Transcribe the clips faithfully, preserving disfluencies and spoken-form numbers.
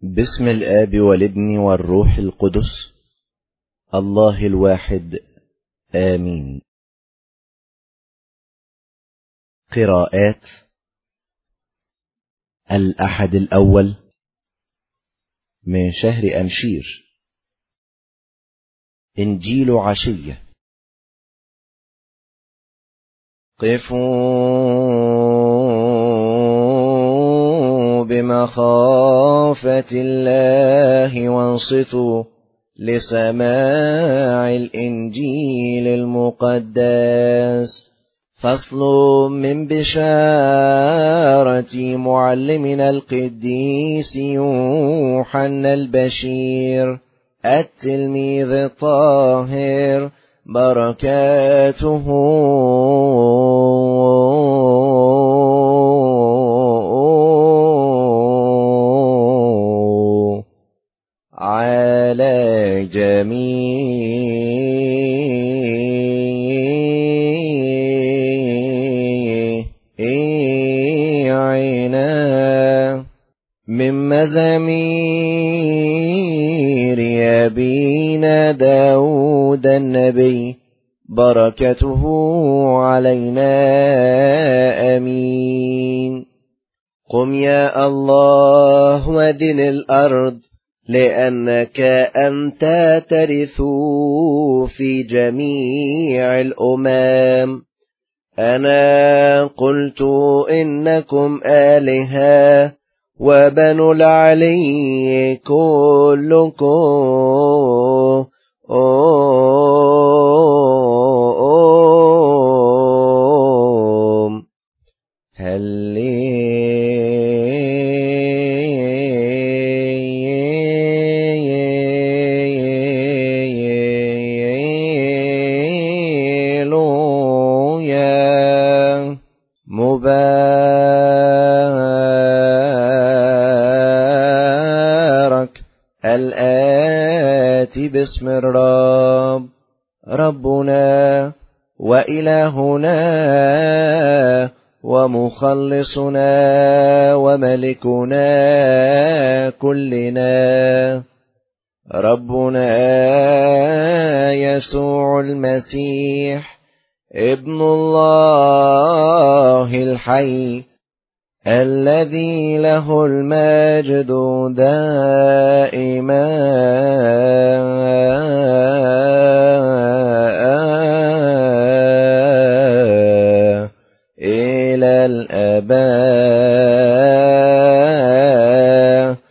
باسم الآب والابن والروح القدس الله الواحد آمين. قراءات الأحد الأول من شهر أمشير. إنجيل عشية. قفوا بمخافة الله وانصتوا لسماع الإنجيل المقدس. فصل من بشارة معلمنا القديس يوحنا البشير التلميذ الطاهر، بركاته على جميعنا. من مزامير أبينا داود النبي، بركته علينا آمين. قم يا الله ودن الأرض، لأنك أنت ترث في جميع الأمم. أنا قلت إنكم آلهة وبنو العلي كلكم أم هللويا. مبارك الآتي باسم الرب، ربنا وإلهنا ومخلصنا وملكنا كلنا، ربنا يسوع المسيح ابن الله الحي، الذي له المجد دائما إلى الآباء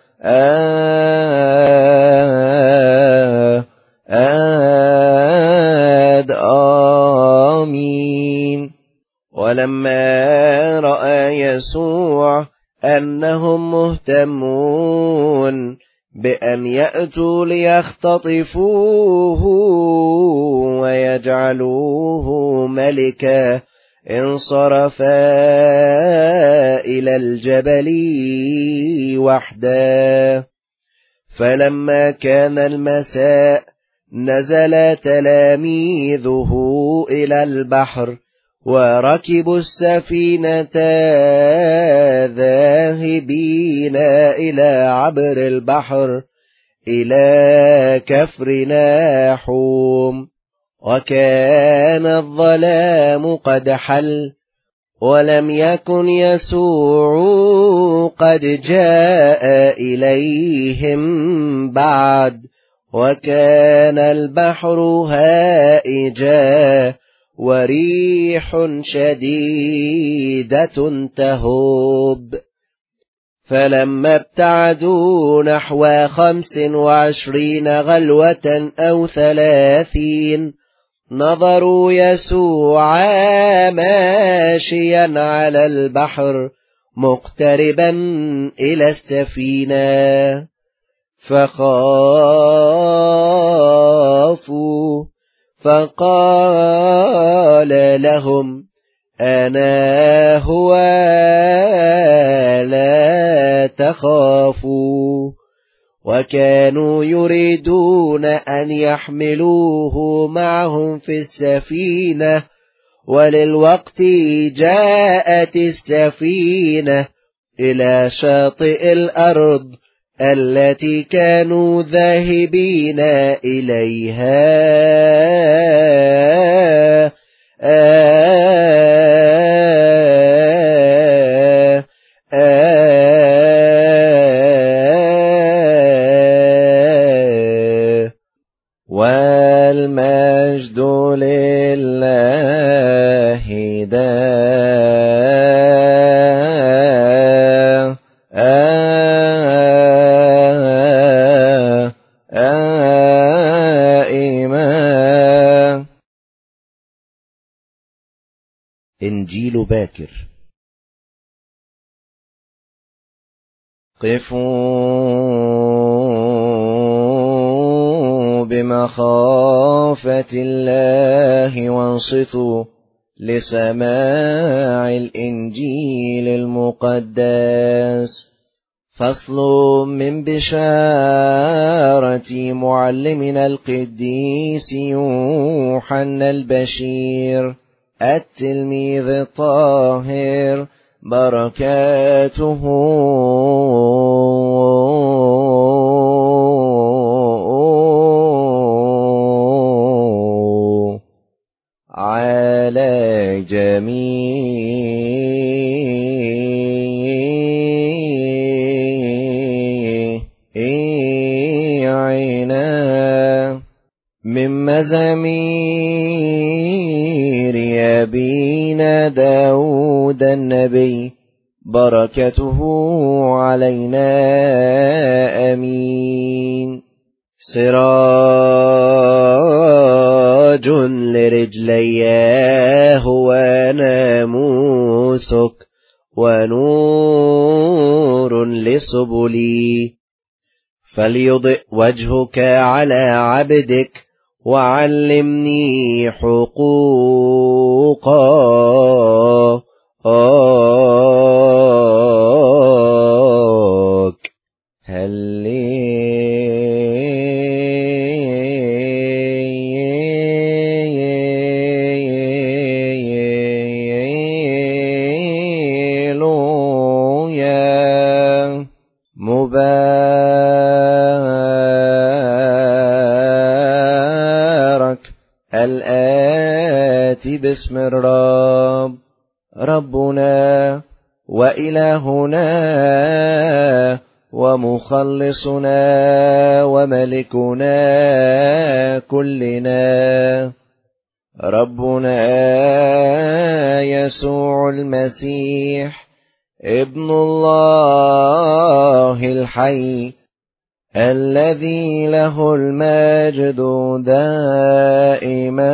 آمين. ولما رأى يسوع أنهم مهتمون بأن يأتوا ليختطفوه ويجعلوه ملكا، انصرف إلى الجبل وحده. فلما كان المساء نزل تلاميذه إلى البحر، وركبوا السفينة ذاهبين إلى عبر البحر إلى كفرناحوم. وكان الظلام قد حل، ولم يكن يسوع قد جاء إليهم بعد، وكان البحر هائجا وريح شديدة تهب. فلما ابتعدوا نحو خمس وعشرين غلوة أو ثلاثين، نظروا يسوع ماشيا على البحر مقتربا إلى السفينة، فخافوا. فقال لهم: أنا هو، لا تخافوا. وكانوا يريدون أن يحملوه معهم في السفينة، وللوقت جاءت السفينة إلى شاطئ الأرض التي كانوا ذاهبين إليها آه آه والمجد لله دائما. إنجيل باكر. قفوا بمخافة الله وانصتوا لسماع الإنجيل المقدس. فصل من بشارة معلمنا القديس يوحنا البشير التلميذ الطاهر، بركاته على جميعنا. من مزامير أبينا داود النبي، بركته علينا أمين. سراج لرجلي هو ناموسك، ونور لسبلي. فليضئ وجهك على عبدك، وعلمني حقوقك. هللويا. مبارك الآتي باسم الرب، ربنا وإلهنا ومخلصنا وملكنا كلنا، ربنا يسوع المسيح ابن الله الحي، الذي له المجد دائما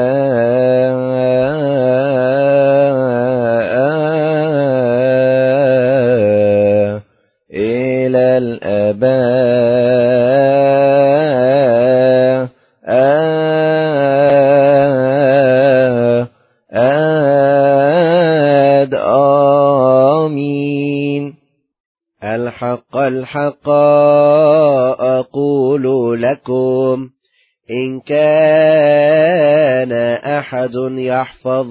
إلى الأبد. آمين. الحق الحق أقول لكم، إن كان أحد يحفظ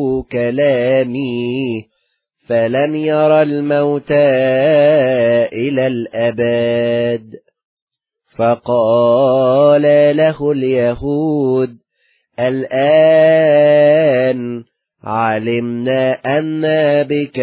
كلامي فلن يرى الموت إلى الأبد. فقال له اليهود: الآن علمنا أن بك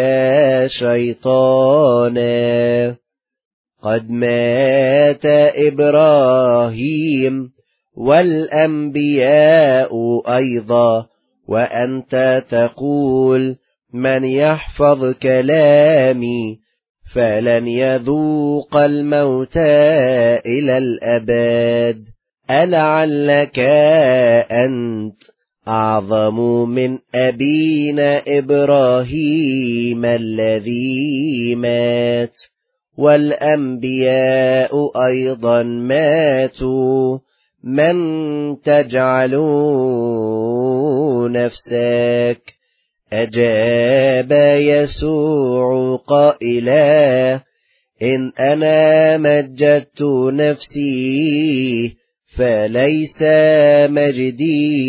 شيطانا، قد مات إبراهيم والأنبياء أيضا، وأنت تقول: من يحفظ كلامي فلن يذوق الموت إلى الأبد. ألعلك أنت أعظم من أبينا إبراهيم الذي مات، والأنبياء أيضا ماتوا، من تجعل نفسك؟ أجاب يسوع قائلا: إن أنا مجدت نفسي فليس مجدي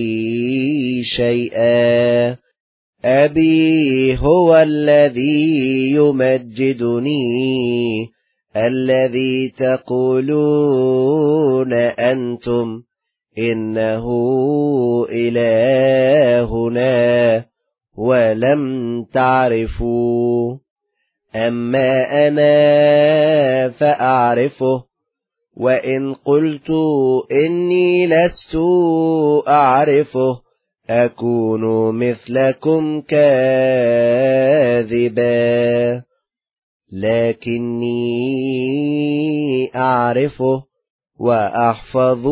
شيئا، أبي هو الذي يمجدني، الذي تقولون أنتم إنه إلهنا ولم تعرفوا، أما أنا فأعرفه، وإن قلت إني لست أعرفه أكون مثلكم كاذبا، لكني أعرفه وأحفظ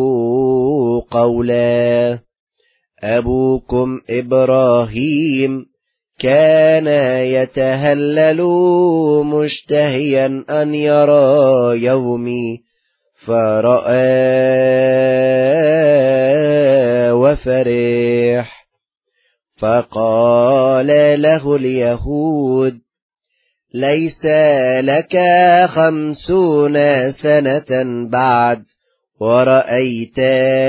قولا. أبوكم إبراهيم كان يتهلل مشتهيا أن يرى يومي، فرأى وفرح. فقال له اليهود: ليس لك خمسون سنة بعد ورأيت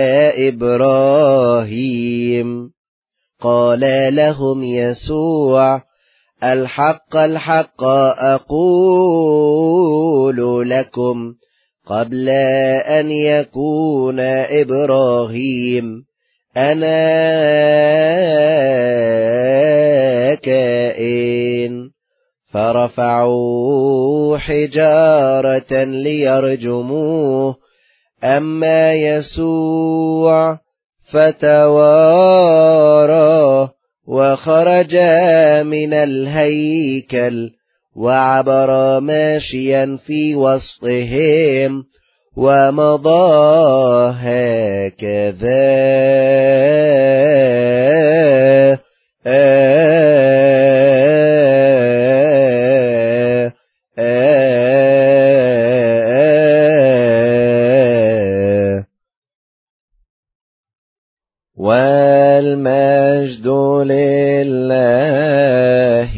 إبراهيم. قال لهم يسوع: الحق الحق أقول لكم، قبل أن يكون إبراهيم أنا كائن. فرفعوا حجارة ليرجموه، أما يسوع فتوارى وخرج من الهيكل وعبر ماشيا في وسطهم ومضى هكذا والمجد لله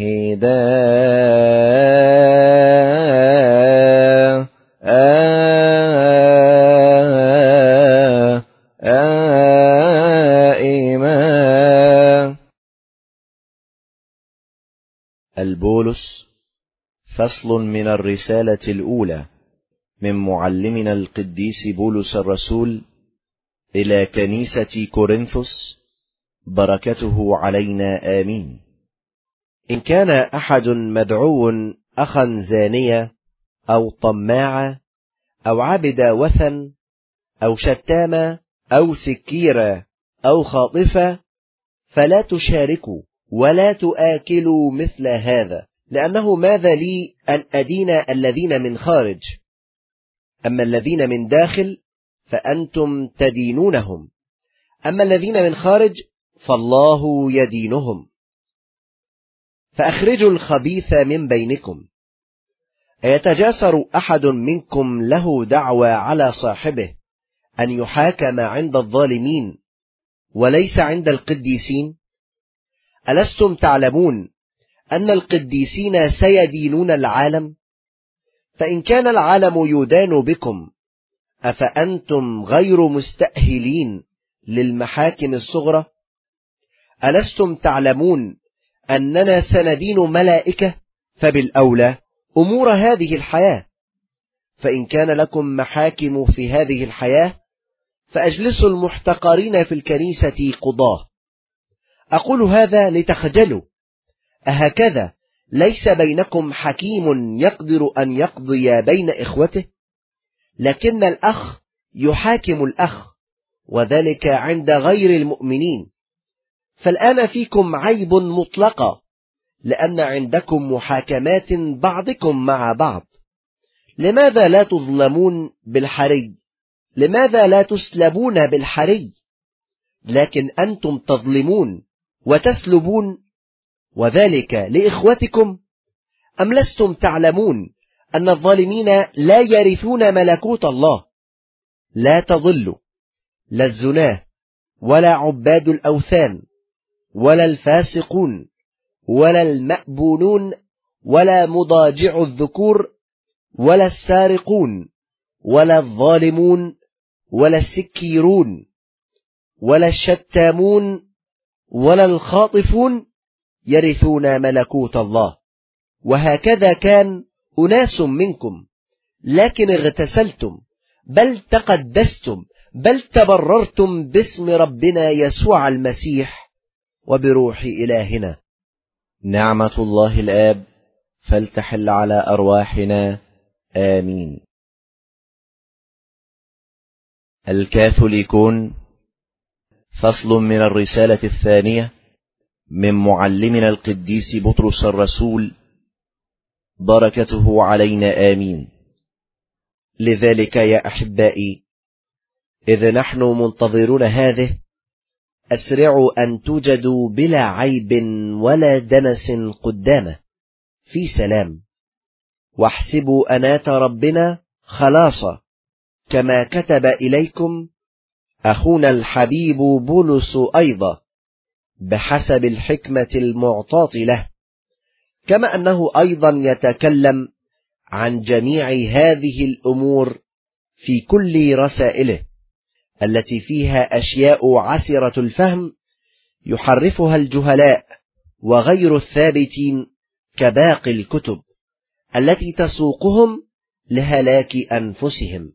دائما. البولس، فصل من الرسالة الأولى من معلمنا القديس بولس الرسول إلى كنيسة كورنثوس، بركته علينا آمين. إن كان أحد مدعو أخا زانية أو طماعة أو عبد وثن أو شتام أو سكيرة أو خاطفة، فلا تشاركوا ولا تآكلوا مثل هذا، لأنه ماذا لي أن أدين الذين من خارج؟ أما الذين من داخل فأنتم تدينونهم، أما الذين من خارج فالله يدينهم. فأخرجوا الخبيث من بينكم. أيتجاسر أحد منكم له دعوى على صاحبه أن يحاكم عند الظالمين وليس عند القديسين؟ ألستم تعلمون أن القديسين سيدينون العالم؟ فإن كان العالم يدان بكم، أفأنتم غير مستأهلين للمحاكم الصغرى؟ ألستم تعلمون أننا سندين ملائكة؟ فبالأولى أمور هذه الحياة. فإن كان لكم محاكم في هذه الحياة، فأجلسوا المحتقرين في الكنيسة قضاه. أقول هذا لتخجلوا. أهكذا ليس بينكم حكيم يقدر أن يقضي بين إخوته؟ لكن الأخ يحاكم الأخ، وذلك عند غير المؤمنين. فالآن فيكم عيب مطلقة، لأن عندكم محاكمات بعضكم مع بعض. لماذا لا تظلمون بالحري؟ لماذا لا تسلبون بالحري؟ لكن أنتم تظلمون وتسلبون، وذلك لإخوتكم. أم لستم تعلمون أن الظالمين لا يرثون ملكوت الله؟ لا تضلوا، لا الزناه ولا عباد الأوثان ولا الفاسقون ولا المأبونون ولا مضاجع الذكور ولا السارقون ولا الظالمون ولا السكيرون ولا الشتامون ولا الخاطفون يرثون ملكوت الله. وهكذا كان أناس منكم لكن اغتسلتم، بل تقدستم، بل تبررتم باسم ربنا يسوع المسيح وبروح إلهنا. نعمة الله الآب فلتحل على أرواحنا، آمين. الكاثوليكون، فصل من الرسالة الثانية من معلمنا القديس بطرس الرسول، بركته علينا، آمين. لذلك يا أحبائي، إذ نحن منتظرون هذه، أسرعوا أن توجدوا بلا عيب ولا دنس قدامه في سلام، واحسبوا أناة ربنا خلاصا، كما كتب إليكم أخونا الحبيب بولس أيضا بحسب الحكمة المعطاة له، كما أنه أيضا يتكلم عن جميع هذه الأمور في كل رسائله التي فيها أشياء عسرة الفهم يحرفها الجهلاء وغير الثابتين كباقي الكتب التي تسوقهم لهلاك أنفسهم.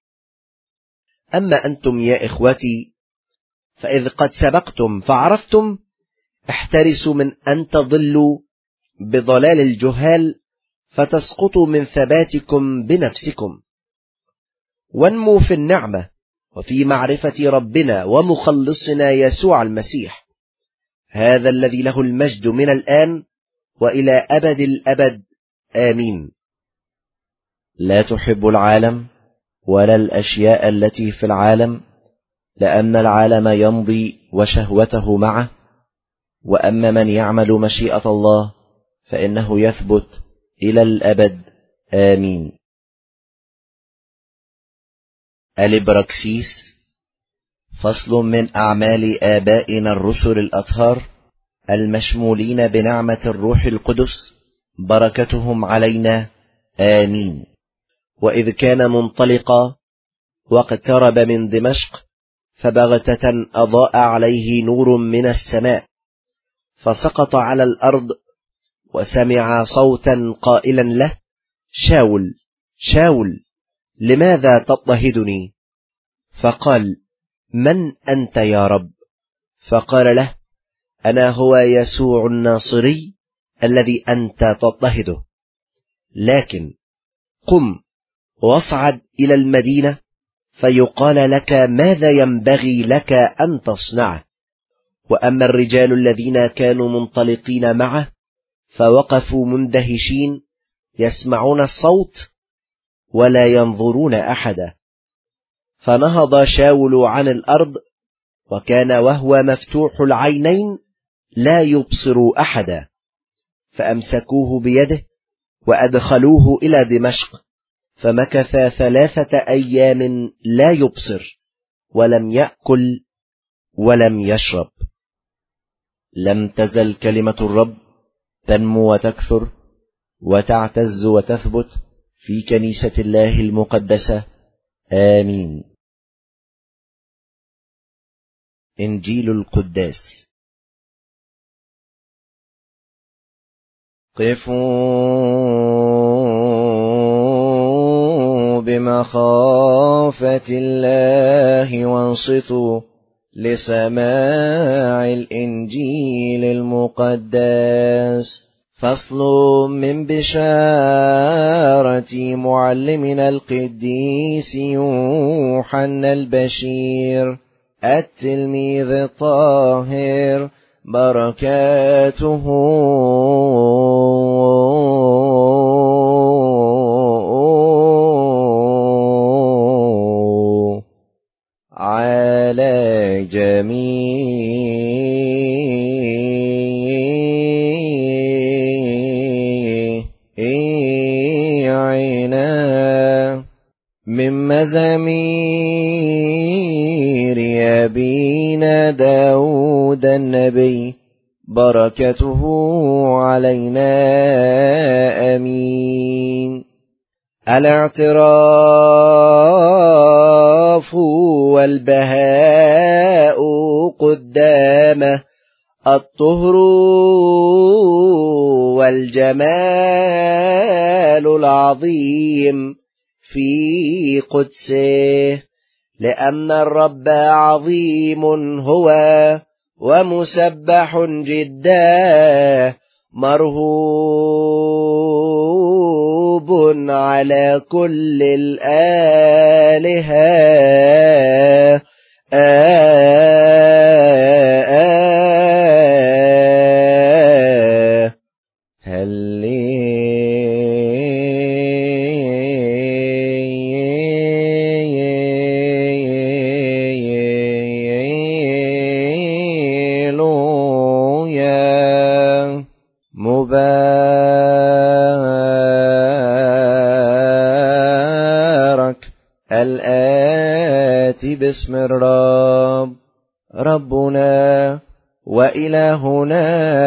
أما أنتم يا إخوتي، فإذ قد سبقتم فعرفتم، احترسوا من أن تضلوا بضلال الجهال فتسقطوا من ثباتكم بنفسكم، وانموا في النعمة وفي معرفة ربنا ومخلصنا يسوع المسيح، هذا الذي له المجد من الآن وإلى أبد الأبد، آمين. لا تحب العالم ولا الأشياء التي في العالم، لأن العالم يمضي وشهوته معه، وأما من يعمل مشيئة الله فإنه يثبت إلى الأبد، آمين. الإبراكسيس، فصل من أعمال آبائنا الرسل الأطهار المشمولين بنعمة الروح القدس، بركتهم علينا، آمين. وإذ كان منطلقا واقترب من دمشق، فبغتة أضاء عليه نور من السماء، فسقط على الأرض، وسمع صوتا قائلا له: شاول شاول، لماذا تضطهدني؟ فقال: من أنت يا رب؟ فقال له: أنا هو يسوع الناصري الذي أنت تضطهده، لكن قم واصعد إلى المدينة فيقال لك ماذا ينبغي لك أن تصنعه. وأما الرجال الذين كانوا منطلقين معه فوقفوا مندهشين، يسمعون الصوت ولا ينظرون أحدا. فنهض شاول عن الأرض، وكان وهو مفتوح العينين لا يبصر أحدا، فأمسكوه بيده وأدخلوه إلى دمشق، فمكث ثلاثة أيام لا يبصر ولم يأكل ولم يشرب. لم تزل كلمة الرب تنمو وتكثر وتعتز وتثبت في كنيسة الله المقدسة، آمين. إنجيل القداس. قفوا بمخافة الله وانصتوا لسماع الإنجيل المقدس. فصل من بشارة معلمنا القديس يوحنا البشير التلميذ الطاهر، بركاته على جميعنا من مزامير أبينا داود النبي، بركته علينا، آمين. الاعتراف والبهاء قدامه، الطهر والجمال العظيم في قدسه، لأن الرب عظيم هو ومسبح جدا، مرهوب على كل الآلهة. مبارك الآتي باسم الرب ربنا وإلهنا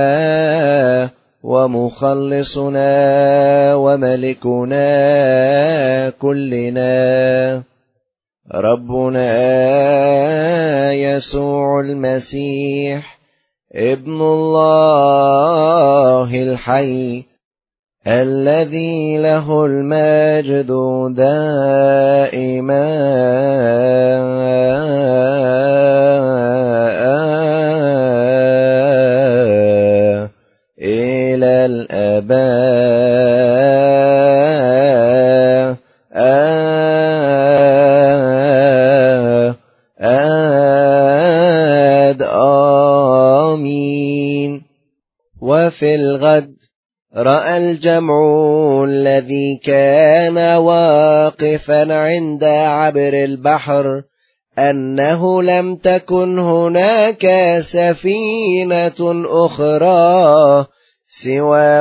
ومخلصنا وملكنا كلنا، ربنا يسوع المسيح ابن الله الحي، الذي له المجد دائما إلى الأبد. آمين. وفي الغد رأى الجمع الذي كان واقفا عند عبر البحر أنه لم تكن هناك سفينة أخرى سوى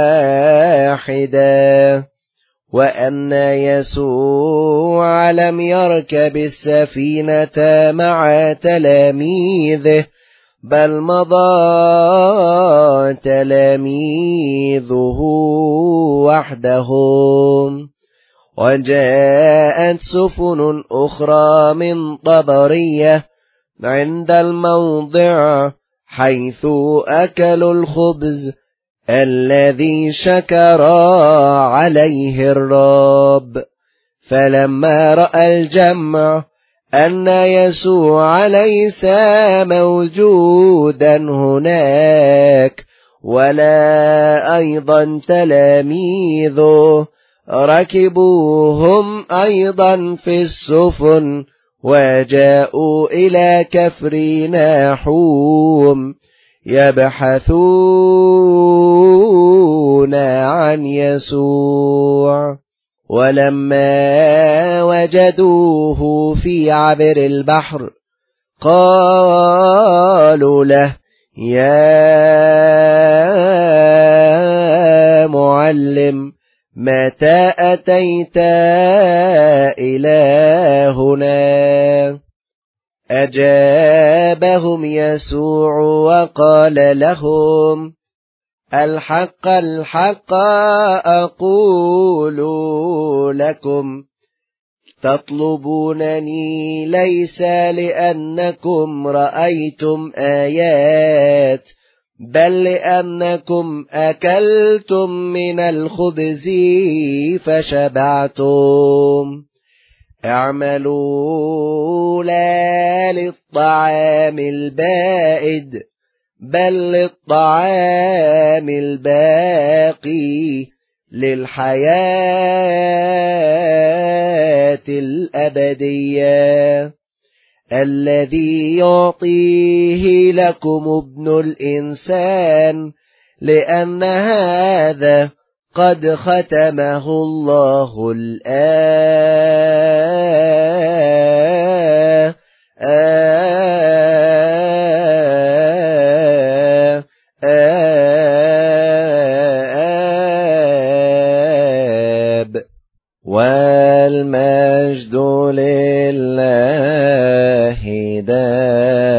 واحدة، وأن يسوع لم يركب السفينة مع تلاميذه، بل مضى تلاميذه وحدهم. وجاءت سفن أخرى من طبرية عند الموضع حيث أكلوا الخبز الذي شكر عليه الرب. فلما رأى الجمع أن يسوع ليس موجودا هناك ولا أيضا تلاميذه، ركبوا هم أيضا في السفن وجاءوا إلى كفرناحوم يبحثون عن يسوع. ولما وجدوه في عبر البحر قالوا له: يا معلم، متى أتيت إلى هنا؟ أجابهم يسوع وقال لهم: الحق الحق أقول لكم، تطلبونني ليس لأنكم رأيتم آيات، بل لأنكم أكلتم من الخبز فشبعتم. اعملوا لا للطعام البائد، بل للطعام الباقي للحياة الأبدية، الذي يعطيه لكم ابن الإنسان، لأن هذا قد ختمه الله الآن. آب والمجد لله دائما.